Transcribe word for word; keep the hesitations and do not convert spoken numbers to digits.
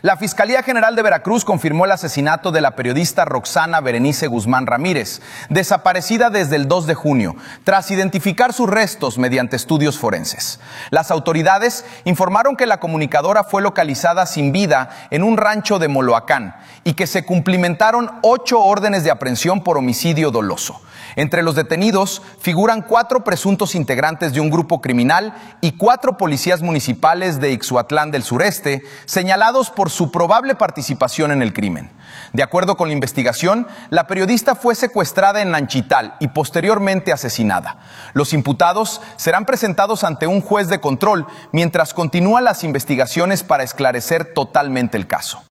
La Fiscalía General de Veracruz confirmó el asesinato de la periodista Roxana Berenice Guzmán Ramírez, desaparecida desde el dos de junio, tras identificar sus restos mediante estudios forenses. Las autoridades informaron que la comunicadora fue localizada sin vida en un rancho de Moloacán y que se cumplimentaron ocho órdenes de aprehensión por homicidio doloso. Entre los detenidos figuran cuatro presuntos integrantes de un grupo criminal y cuatro policías municipales de Ixhuatlán del Sureste, señalados por su probable participación en el crimen. De acuerdo con la investigación, la periodista fue secuestrada en Nanchital y posteriormente asesinada. Los imputados serán presentados ante un juez de control mientras continúan las investigaciones para esclarecer totalmente el caso.